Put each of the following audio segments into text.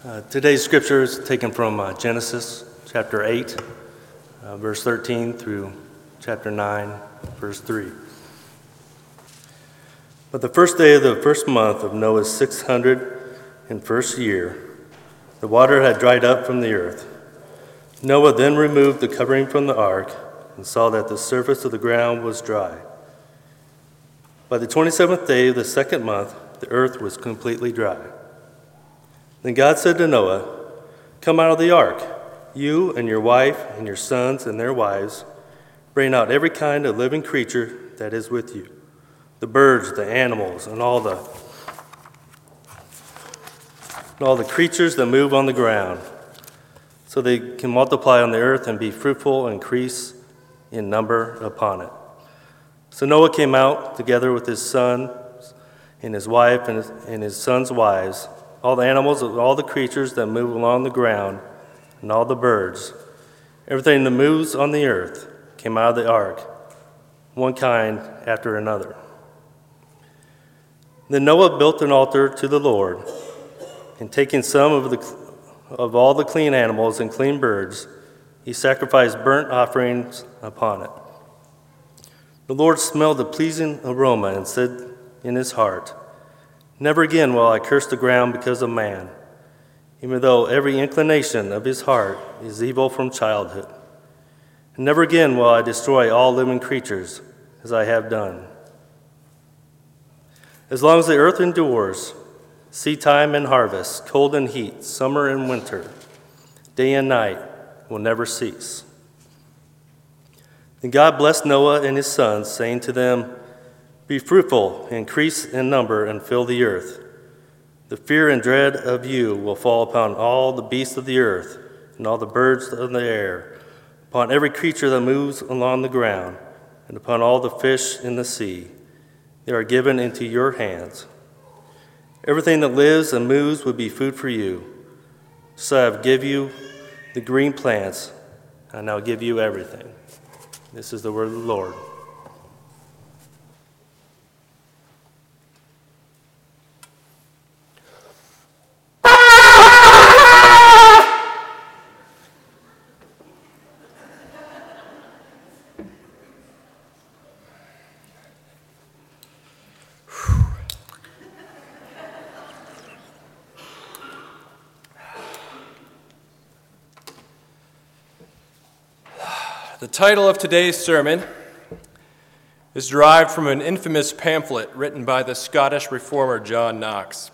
Today's scripture is taken from Genesis chapter 8, verse 13 through chapter 9, verse 3. But the first day of the first month of Noah's 601st year, the water had dried up from the earth. Noah then removed the covering from the ark and saw that the surface of the ground was dry. By the 27th day of the second month, the earth was completely dry. Then God said to Noah, "Come out of the ark, you and your wife and your sons and their wives. Bring out every kind of living creature that is with you, the birds, the animals, and all the creatures that move on the ground, so they can multiply on the earth and be fruitful and increase in number upon it." So Noah came out together with his son and his wife and his sons' wives, all the animals, all the creatures that move along the ground, and all the birds. Everything that moves on the earth came out of the ark, one kind after another. Then Noah built an altar to the Lord, and taking some of all the clean animals and clean birds, he sacrificed burnt offerings upon it. The Lord smelled the pleasing aroma and said in his heart, "Never again will I curse the ground because of man, even though every inclination of his heart is evil from childhood. And never again will I destroy all living creatures as I have done. As long as the earth endures, seedtime and harvest, cold and heat, summer and winter, day and night will never cease." Then God blessed Noah and his sons, saying to them, "Be fruitful, increase in number, and fill the earth. The fear and dread of you will fall upon all the beasts of the earth and all the birds of the air, upon every creature that moves along the ground, and upon all the fish in the sea. They are given into your hands. Everything that lives and moves will be food for you. So I have given you the green plants, and I'll give you everything." This is the word of the Lord. The title of today's sermon is derived from an infamous pamphlet written by the Scottish reformer John Knox.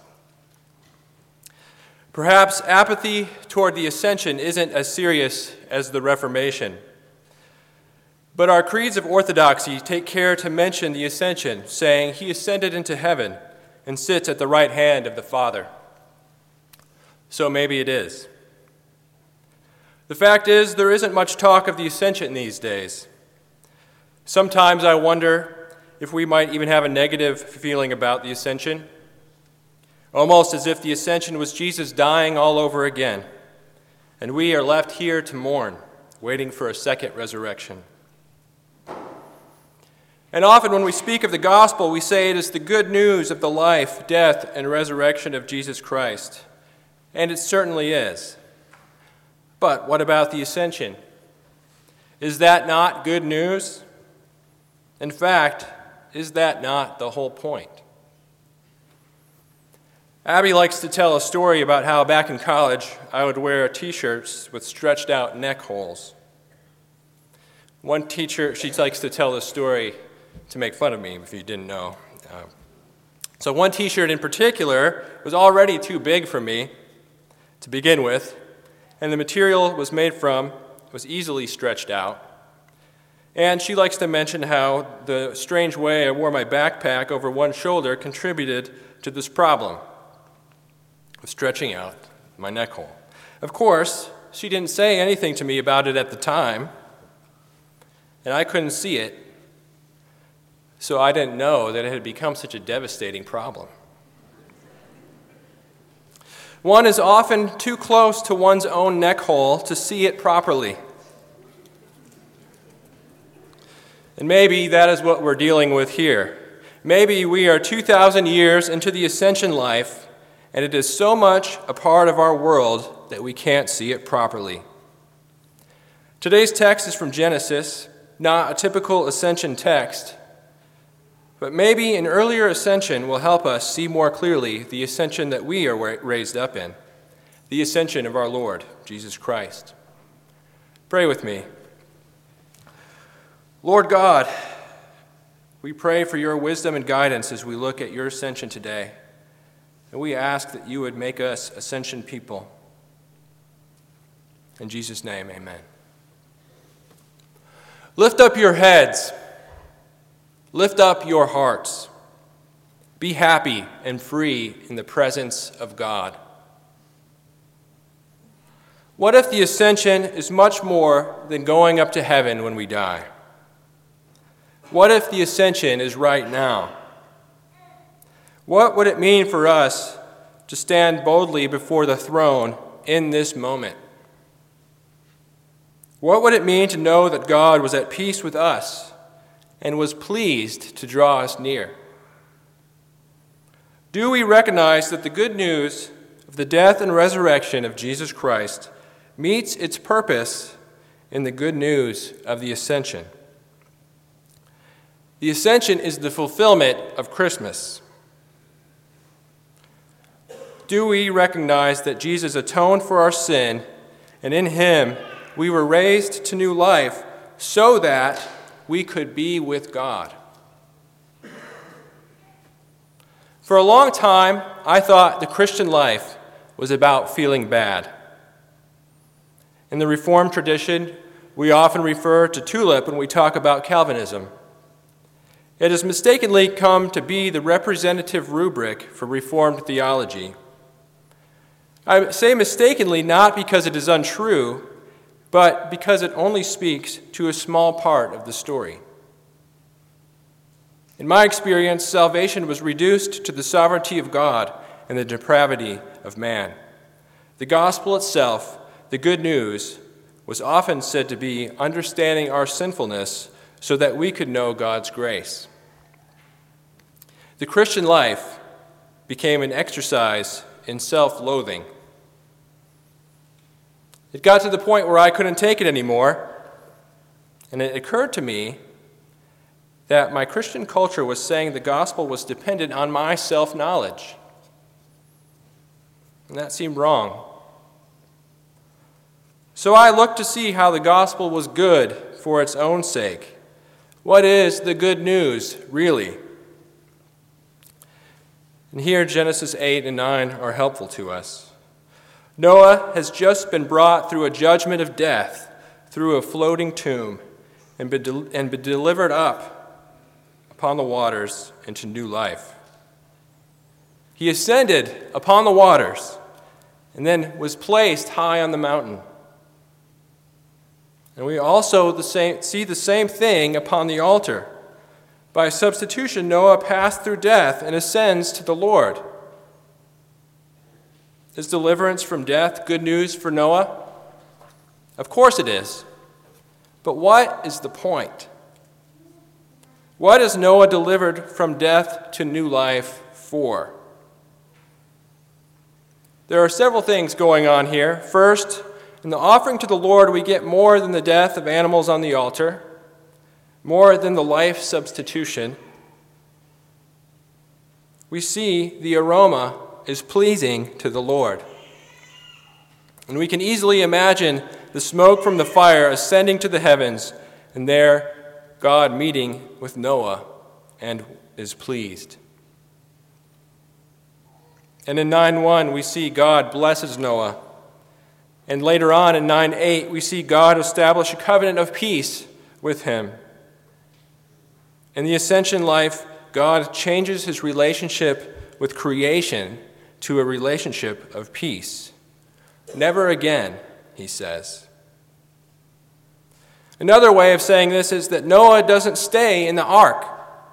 Perhaps apathy toward the Ascension isn't as serious as the Reformation, but our creeds of orthodoxy take care to mention the Ascension, saying, "He ascended into heaven and sits at the right hand of the Father." So maybe it is. The fact is, there isn't much talk of the Ascension these days. Sometimes I wonder if we might even have a negative feeling about the Ascension, almost as if the Ascension was Jesus dying all over again, and we are left here to mourn, waiting for a second resurrection. And often when we speak of the gospel, we say it is the good news of the life, death, and resurrection of Jesus Christ, and it certainly is. But what about the Ascension? Is that not good news? In fact, is that not the whole point? Abby likes to tell a story about how back in college I would wear t-shirts with stretched out neck holes. One teacher, she likes to tell this story to make fun of me if you didn't know. So one t-shirt in particular was already too big for me to begin with, and the material was easily stretched out. And she likes to mention how the strange way I wore my backpack over one shoulder contributed to this problem of stretching out my neck hole. Of course, she didn't say anything to me about it at the time, and I couldn't see it, so I didn't know that it had become such a devastating problem. One is often too close to one's own neck hole to see it properly. And maybe that is what we're dealing with here. Maybe we are 2,000 years into the Ascension life, and it is so much a part of our world that we can't see it properly. Today's text is from Genesis, not a typical ascension text, but maybe an earlier ascension will help us see more clearly the ascension that we are raised up in, the ascension of our Lord, Jesus Christ. Pray with me. Lord God, we pray for your wisdom and guidance as we look at your ascension today, and we ask that you would make us ascension people. In Jesus' name, amen. Lift up your heads. Lift up your hearts. Be happy and free in the presence of God. What if the ascension is much more than going up to heaven when we die? What if the ascension is right now? What would it mean for us to stand boldly before the throne in this moment? What would it mean to know that God was at peace with us and was pleased to draw us near? Do we recognize that the good news of the death and resurrection of Jesus Christ meets its purpose in the good news of the ascension? The ascension is the fulfillment of Christmas. Do we recognize that Jesus atoned for our sin, and in him we were raised to new life so that we could be with God? For a long time, I thought the Christian life was about feeling bad. In the Reformed tradition, we often refer to tulip when we talk about Calvinism. It has mistakenly come to be the representative rubric for Reformed theology. I say mistakenly not because it is untrue, but because it only speaks to a small part of the story. In my experience, salvation was reduced to the sovereignty of God and the depravity of man. The gospel itself, the good news, was often said to be understanding our sinfulness so that we could know God's grace. The Christian life became an exercise in self-loathing. It got to the point where I couldn't take it anymore, and it occurred to me that my Christian culture was saying the gospel was dependent on my self-knowledge. And that seemed wrong. So I looked to see how the gospel was good for its own sake. What is the good news, really? And here Genesis 8 and 9 are helpful to us. Noah has just been brought through a judgment of death, through a floating tomb, and been delivered up upon the waters into new life. He ascended upon the waters and then was placed high on the mountain. And we also see the same thing upon the altar. By substitution, Noah passed through death and ascends to the Lord. Is deliverance from death good news for Noah? Of course it is. But what is the point? What is Noah delivered from death to new life for? There are several things going on here. First, in the offering to the Lord, we get more than the death of animals on the altar, more than the life substitution. We see the aroma is pleasing to the Lord. And we can easily imagine the smoke from the fire ascending to the heavens, and there God meeting with Noah and is pleased. And in 9:1 we see God blesses Noah. And later on in 9:8 we see God establish a covenant of peace with him. In the ascension life, God changes his relationship with creation to a relationship of peace. Never again, he says. Another way of saying this is that Noah doesn't stay in the ark.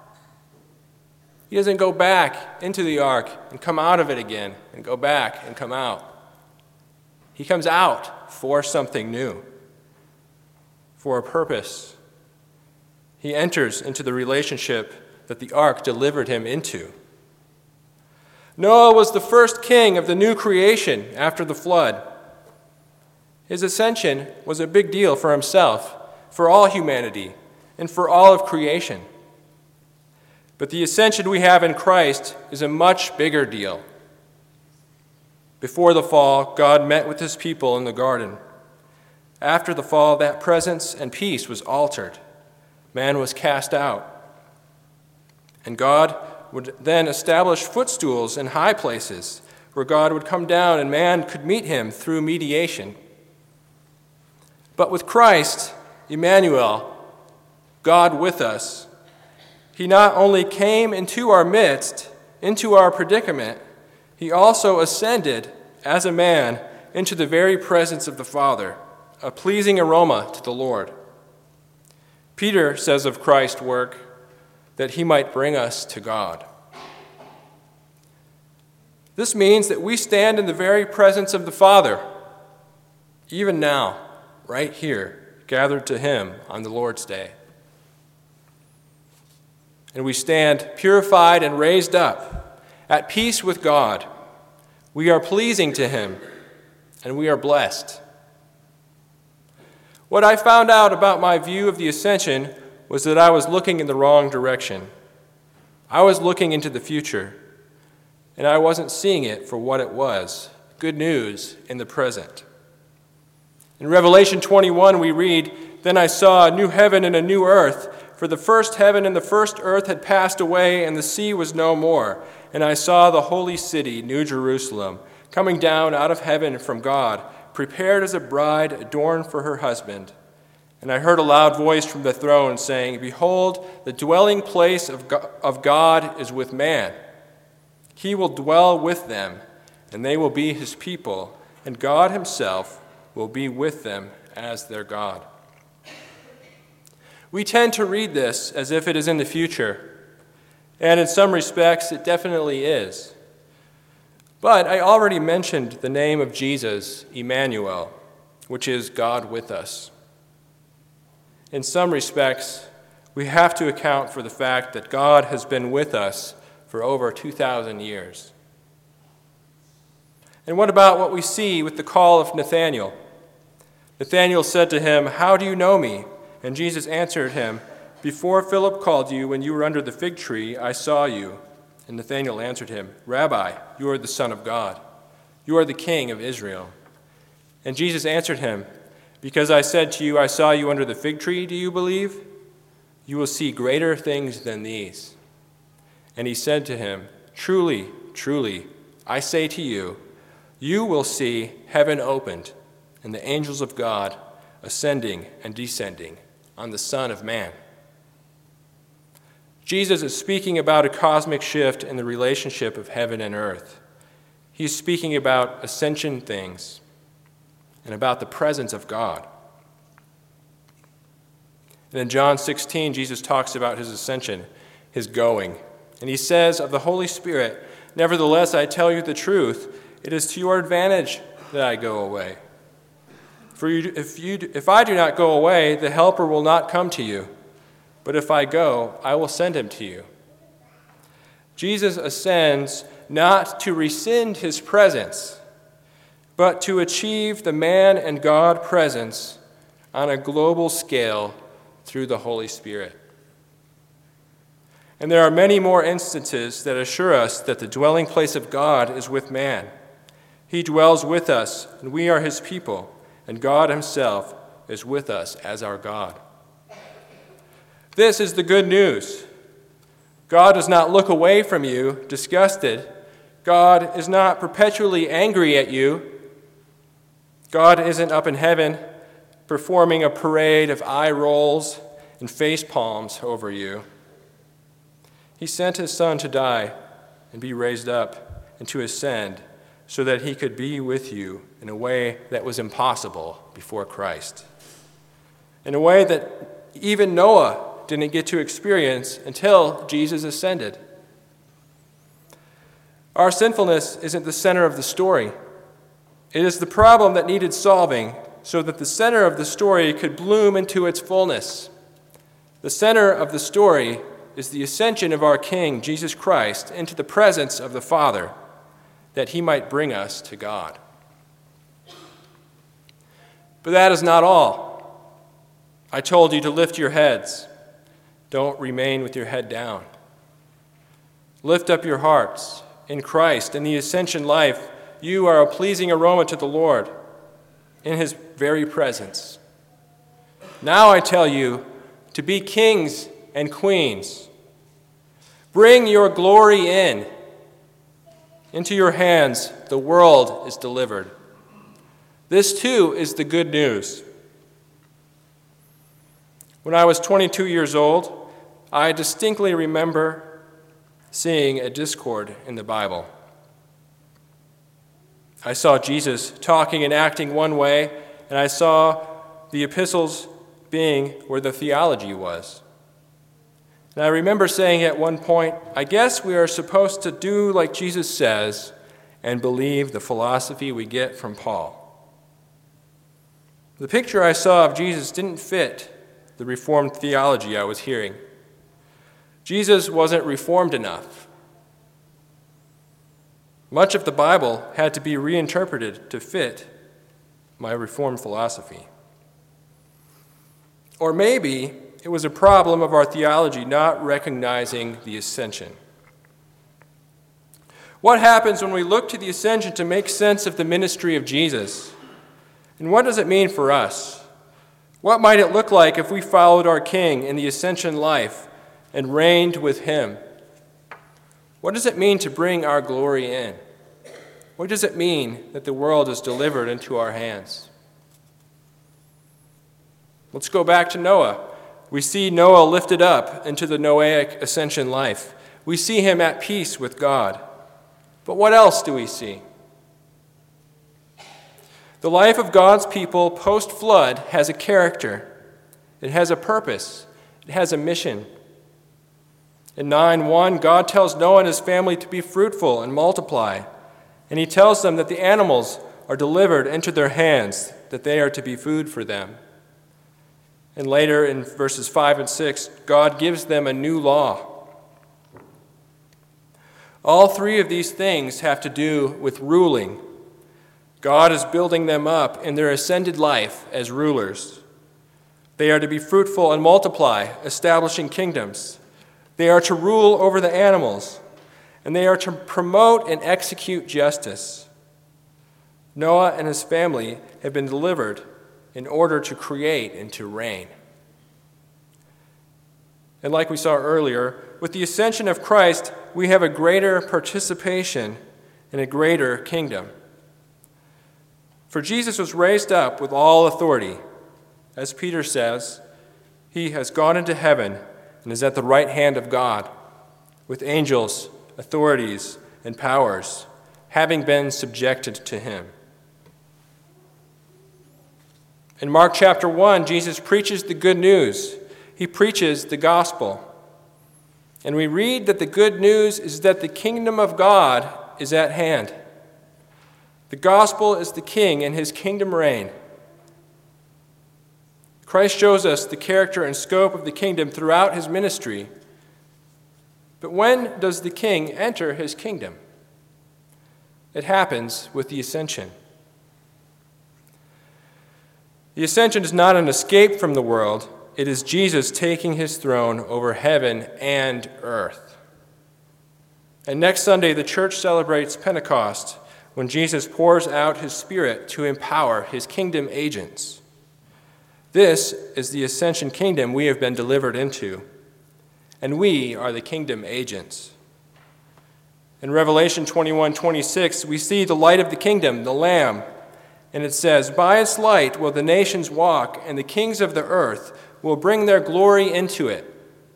He doesn't go back into the ark and come out of it again and go back and come out. He comes out for something new, for a purpose. He enters into the relationship that the ark delivered him into. Noah was the first king of the new creation after the flood. His ascension was a big deal for himself, for all humanity, and for all of creation. But the ascension we have in Christ is a much bigger deal. Before the fall, God met with his people in the garden. After the fall, that presence and peace was altered. Man was cast out. And God would then establish footstools in high places where God would come down and man could meet him through mediation. But with Christ, Emmanuel, God with us, he not only came into our midst, into our predicament, he also ascended as a man into the very presence of the Father, a pleasing aroma to the Lord. Peter says of Christ's work that he might bring us to God. This means that we stand in the very presence of the Father, even now, right here, gathered to him on the Lord's Day. And we stand purified and raised up, at peace with God. We are pleasing to him, and we are blessed. What I found out about my view of the ascension was that I was looking in the wrong direction. I was looking into the future, and I wasn't seeing it for what it was, good news in the present. In Revelation 21, we read, "Then I saw a new heaven and a new earth, for the first heaven and the first earth had passed away, and the sea was no more. And I saw the holy city, New Jerusalem, coming down out of heaven from God, prepared as a bride adorned for her husband. And I heard a loud voice from the throne saying, 'Behold, the dwelling place of God is with man. He will dwell with them, and they will be his people, and God himself will be with them as their God.'" We tend to read this as if it is in the future, and in some respects it definitely is. But I already mentioned the name of Jesus, Emmanuel, which is God with us. In some respects, we have to account for the fact that God has been with us for over 2,000 years. And what about what we see with the call of Nathanael? Nathanael said to him, "How do you know me?" And Jesus answered him, "Before Philip called you, when you were under the fig tree, I saw you." And Nathanael answered him, "Rabbi, you are the Son of God. You are the King of Israel." And Jesus answered him, "Because I said to you, I saw you under the fig tree, do you believe? You will see greater things than these." And he said to him, "Truly, truly, I say to you, you will see heaven opened and the angels of God ascending and descending on the Son of Man." Jesus is speaking about a cosmic shift in the relationship of heaven and earth. He's speaking about ascension things and about the presence of God. And in John 16, Jesus talks about his ascension, his going. And he says of the Holy Spirit, "Nevertheless, I tell you the truth, it is to your advantage that I go away. For if I do not go away, the Helper will not come to you. But if I go, I will send him to you." Jesus ascends not to rescind his presence, but to achieve the man and God presence on a global scale through the Holy Spirit. And there are many more instances that assure us that the dwelling place of God is with man. He dwells with us, and we are his people, and God himself is with us as our God. This is the good news. God does not look away from you, disgusted. God is not perpetually angry at you. God isn't up in heaven performing a parade of eye rolls and face palms over you. He sent his Son to die and be raised up and to ascend so that he could be with you in a way that was impossible before Christ, in a way that even Noah didn't get to experience until Jesus ascended. Our sinfulness isn't the center of the story. It is the problem that needed solving so that the center of the story could bloom into its fullness. The center of the story is the ascension of our King, Jesus Christ, into the presence of the Father, that he might bring us to God. But that is not all. I told you to lift your heads. Don't remain with your head down. Lift up your hearts. In Christ, in the ascension life, you are a pleasing aroma to the Lord, in his very presence. Now I tell you to be kings and queens. Bring your glory in. Into your hands the world is delivered. This too is the good news. When I was 22 years old, I distinctly remember seeing a discord in the Bible. I saw Jesus talking and acting one way, and I saw the epistles being where the theology was. And I remember saying at one point, I guess we are supposed to do like Jesus says and believe the philosophy we get from Paul. The picture I saw of Jesus didn't fit the Reformed theology I was hearing. Jesus wasn't reformed enough. Much of the Bible had to be reinterpreted to fit my Reformed philosophy. Or maybe it was a problem of our theology not recognizing the ascension. What happens when we look to the ascension to make sense of the ministry of Jesus? And what does it mean for us? What might it look like if we followed our King in the ascension life and reigned with him? What does it mean to bring our glory in? What does it mean that the world is delivered into our hands? Let's go back to Noah. We see Noah lifted up into the Noahic ascension life. We see him at peace with God. But what else do we see? The life of God's people post-flood has a character. It has a purpose. It has a mission. In 9:1, God tells Noah and his family to be fruitful and multiply. And he tells them that the animals are delivered into their hands, that they are to be food for them. And later in verses 5 and 6, God gives them a new law. All three of these things have to do with ruling. God is building them up in their ascended life as rulers. They are to be fruitful and multiply, establishing kingdoms. They are to rule over the animals, and they are to promote and execute justice. Noah and his family have been delivered in order to create and to reign. And like we saw earlier, with the ascension of Christ, we have a greater participation in a greater kingdom. For Jesus was raised up with all authority. As Peter says, he has gone into heaven and is at the right hand of God, with angels, authorities, and powers, having been subjected to him. In Mark chapter 1, Jesus preaches the good news. He preaches the gospel. And we read that the good news is that the kingdom of God is at hand. The gospel is the king and his kingdom reign. Christ shows us the character and scope of the kingdom throughout his ministry. But when does the king enter his kingdom? It happens with the ascension. The ascension is not an escape from the world. It is Jesus taking his throne over heaven and earth. And next Sunday, the church celebrates Pentecost, when Jesus pours out his Spirit to empower his kingdom agents. This is the ascension kingdom we have been delivered into, and we are the kingdom agents. In Revelation 21:26, we see the light of the kingdom, the Lamb, and it says, "By its light will the nations walk, and the kings of the earth will bring their glory into it."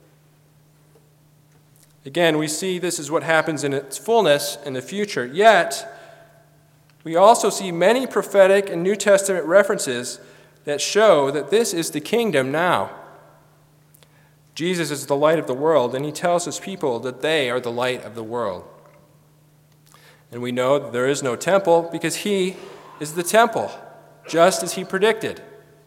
Again, we see this is what happens in its fullness in the future. Yet, we also see many prophetic and New Testament references that show that this is the kingdom now. Jesus is the light of the world, and he tells his people that they are the light of the world. And we know that there is no temple because he is the temple, just as he predicted.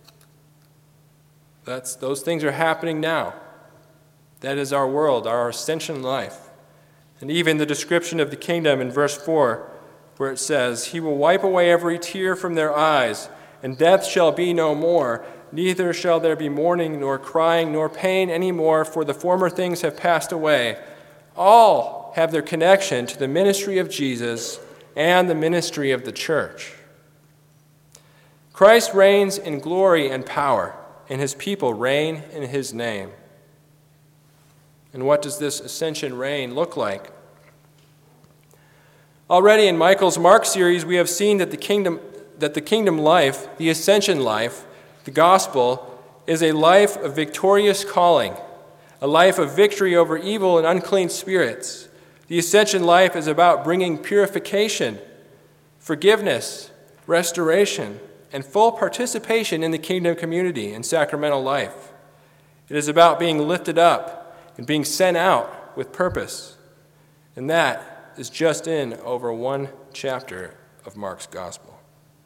Those things are happening now. That is our world, our ascension life. And even the description of the kingdom in verse 4 where it says, "He will wipe away every tear from their eyes, and death shall be no more. Neither shall there be mourning, nor crying, nor pain any more, for the former things have passed away." All have their connection to the ministry of Jesus and the ministry of the church. Christ reigns in glory and power, and his people reign in his name. And what does this ascension reign look like? Already in Michael's Mark series, we have seen that the kingdom life, the ascension life, the gospel, is a life of victorious calling, a life of victory over evil and unclean spirits. The ascension life is about bringing purification, forgiveness, restoration, and full participation in the kingdom community and sacramental life. It is about being lifted up and being sent out with purpose. And that is just in over one chapter of Mark's gospel.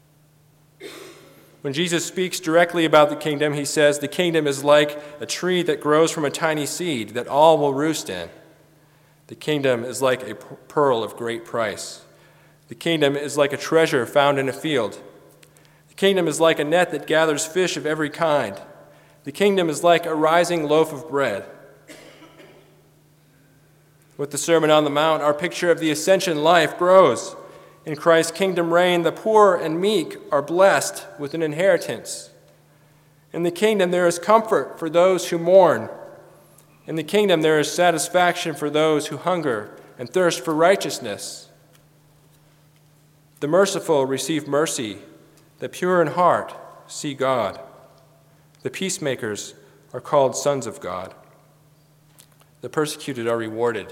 When Jesus speaks directly about the kingdom, he says the kingdom is like a tree that grows from a tiny seed that all will roost in. The kingdom is like a pearl of great price. The kingdom is like a treasure found in a field. The kingdom is like a net that gathers fish of every kind. The kingdom is like a rising loaf of bread. With the Sermon on the Mount, our picture of the ascension life grows. In Christ's kingdom reign, the poor and meek are blessed with an inheritance. In the kingdom, there is comfort for those who mourn. In the kingdom, there is satisfaction for those who hunger and thirst for righteousness. The merciful receive mercy. The pure in heart see God. The peacemakers are called sons of God. The persecuted are rewarded.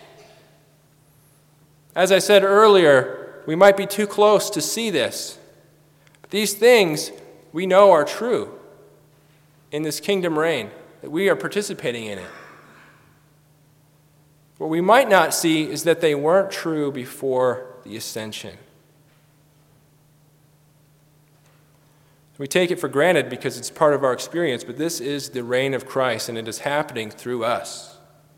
As I said earlier, we might be too close to see this. But these things we know are true in this kingdom reign, that we are participating in it. What we might not see is that they weren't true before the ascension. We take it for granted because it's part of our experience, but this is the reign of Christ, and it is happening through us.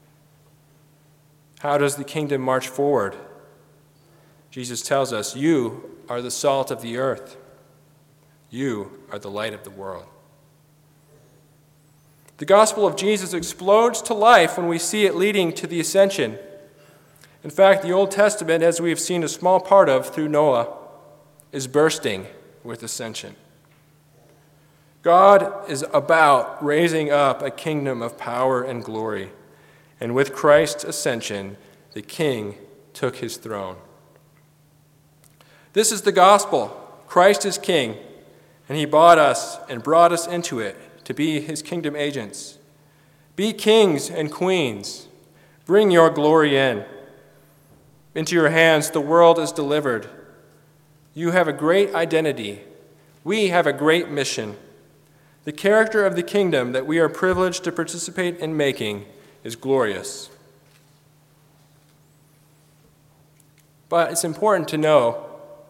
How does the kingdom march forward? Jesus tells us, "You are the salt of the earth. You are the light of the world." The gospel of Jesus explodes to life when we see it leading to the ascension. In fact, the Old Testament, as we have seen a small part of through Noah, is bursting with ascension. God is about raising up a kingdom of power and glory, and with Christ's ascension, the King took his throne. This is the gospel. Christ is King, and he bought us and brought us into it to be his kingdom agents. Be kings and queens. Bring your glory in. Into your hands the world is delivered. You have a great identity. We have a great mission. The character of the kingdom that we are privileged to participate in making is glorious. But it's important to know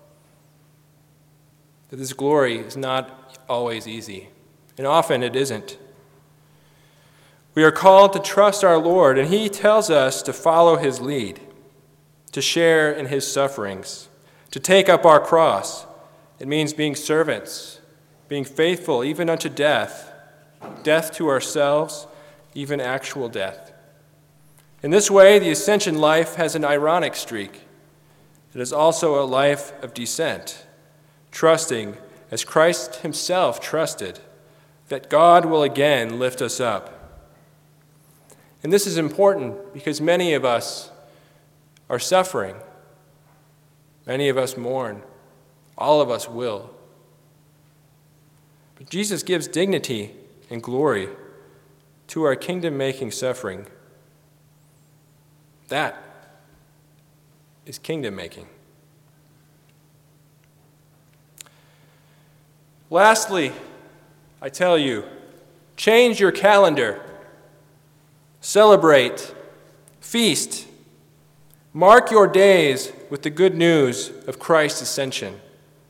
that this glory is not always easy, and often it isn't. We are called to trust our Lord, and he tells us to follow his lead, to share in his sufferings, to take up our cross. It means being servants, being faithful even unto death, death to ourselves, even actual death. In this way, the ascension life has an ironic streak. It is also a life of descent, trusting, as Christ himself trusted, that God will again lift us up. And this is important because many of us are suffering. Many of us mourn. All of us will. But Jesus gives dignity and glory to our kingdom-making suffering. That is kingdom-making. Lastly, I tell you, change your calendar. Celebrate. Feast. Mark your days with the good news of Christ's ascension.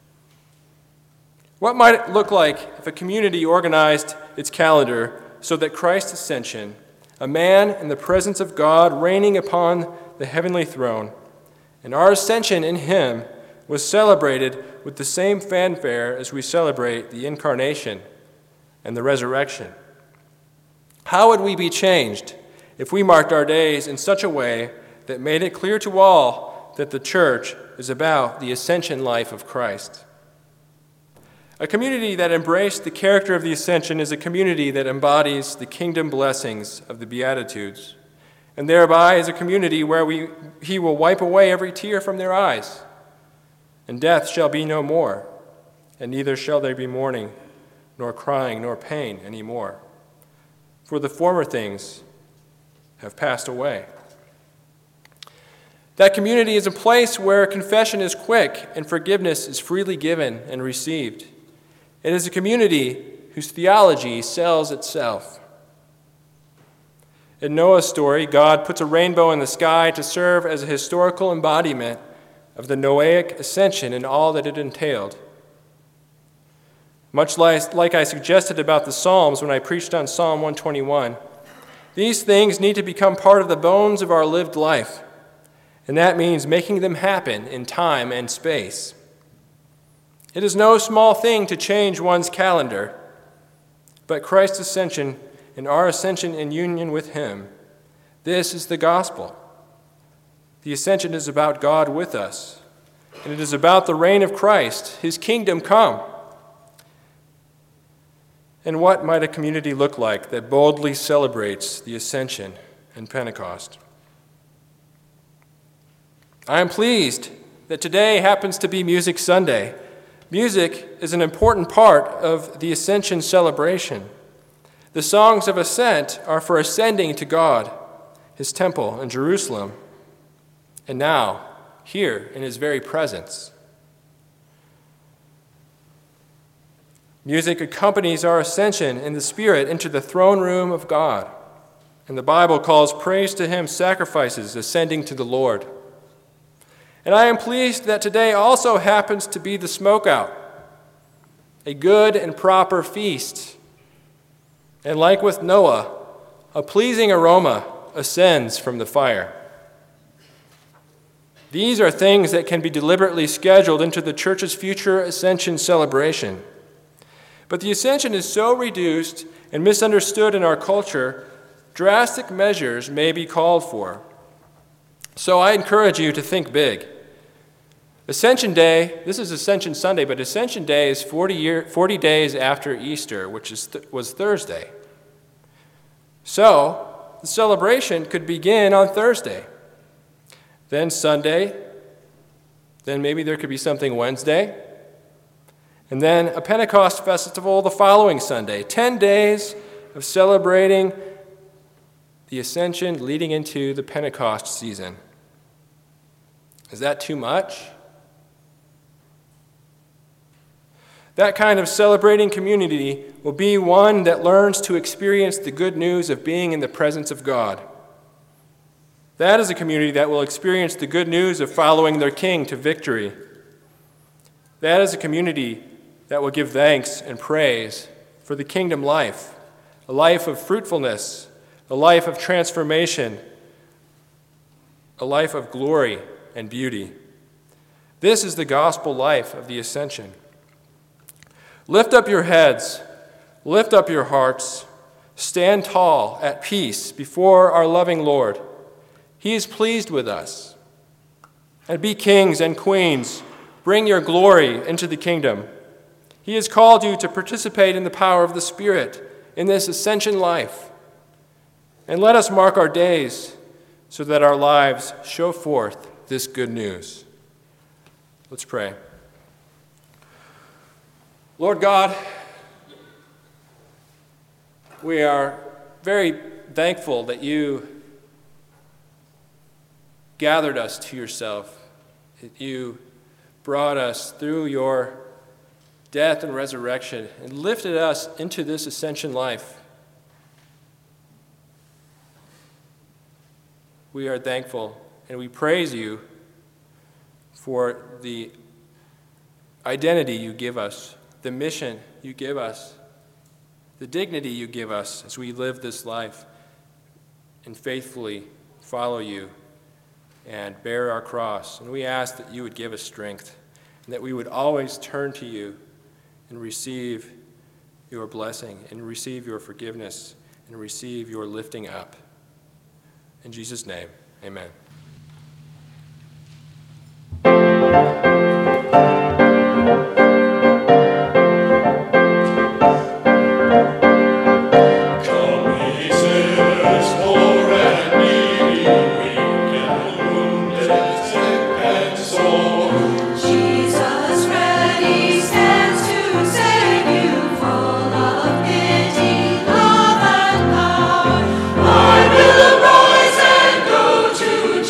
What might it look like if a community organized its calendar so that Christ's ascension, a man in the presence of God reigning upon the heavenly throne, and our ascension in him was celebrated with the same fanfare as we celebrate the incarnation and the resurrection. How would we be changed if we marked our days in such a way that made it clear to all that the church is about the ascension life of Christ? A community that embraced the character of the ascension is a community that embodies the kingdom blessings of the Beatitudes, and thereby is a community where he will wipe away every tear from their eyes, and death shall be no more, and neither shall there be mourning, nor crying, nor pain any more. For the former things have passed away. That community is a place where confession is quick and forgiveness is freely given and received. It is a community whose theology sells itself. In Noah's story, God puts a rainbow in the sky to serve as a historical embodiment of the Noahic ascension and all that it entailed. Much like I suggested about the Psalms when I preached on Psalm 121, these things need to become part of the bones of our lived life, and that means making them happen in time and space. It is no small thing to change one's calendar, but Christ's ascension and our ascension in union with him, this is the gospel. The ascension is about God with us, and it is about the reign of Christ, his kingdom come. And what might a community look like that boldly celebrates the ascension and Pentecost? I am pleased that today happens to be Music Sunday. Music is an important part of the ascension celebration. The songs of ascent are for ascending to God, his temple in Jerusalem, and now, here in his very presence. Music accompanies our ascension in the Spirit into the throne room of God, and the Bible calls praise to him sacrifices ascending to the Lord. And I am pleased that today also happens to be the smokeout, a good and proper feast. And like with Noah, a pleasing aroma ascends from the fire. These are things that can be deliberately scheduled into the church's future ascension celebration. But the ascension is so reduced and misunderstood in our culture, drastic measures may be called for. So I encourage you to think big. Ascension Day, this is Ascension Sunday, but Ascension Day is 40 days after Easter, which was Thursday. So the celebration could begin on Thursday, then Sunday, then maybe there could be something Wednesday, and then a Pentecost festival the following Sunday. 10 days of celebrating the ascension leading into the Pentecost season. Is that too much? That kind of celebrating community will be one that learns to experience the good news of being in the presence of God. That is a community that will experience the good news of following their King to victory. That is a community that will give thanks and praise for the kingdom life, a life of fruitfulness, a life of transformation, a life of glory and beauty. This is the gospel life of the ascension. Lift up your heads, lift up your hearts, stand tall at peace before our loving Lord. He is pleased with us. And be kings and queens, bring your glory into the kingdom. He has called you to participate in the power of the Spirit in this ascension life. And let us mark our days so that our lives show forth this good news. Let's pray. Lord God, we are very thankful that you gathered us to yourself, that you brought us through your death and resurrection and lifted us into this ascension life. We are thankful and we praise you for the identity you give us, the mission you give us, the dignity you give us as we live this life and faithfully follow you and bear our cross. And we ask that you would give us strength. and that we would always turn to you and receive your blessing and receive your forgiveness and receive your lifting up. In Jesus' name, amen. To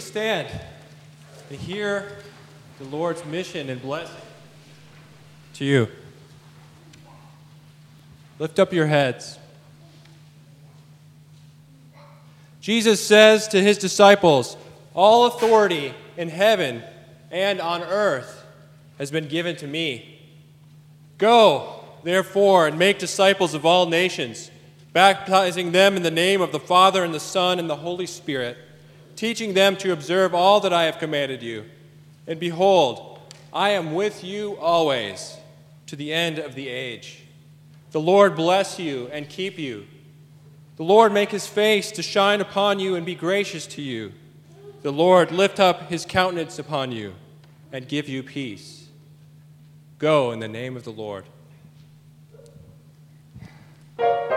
stand and hear the Lord's mission and blessing to you. Lift up your heads. Jesus says to his disciples, "All authority in heaven and on earth has been given to me. Go, therefore, and make disciples of all nations, baptizing them in the name of the Father and the Son and the Holy Spirit, teaching them to observe all that I have commanded you. And behold, I am with you always, to the end of the age. The Lord bless you and keep you. The Lord make his face to shine upon you and be gracious to you. The Lord lift up his countenance upon you and give you peace. Go in the name of the Lord."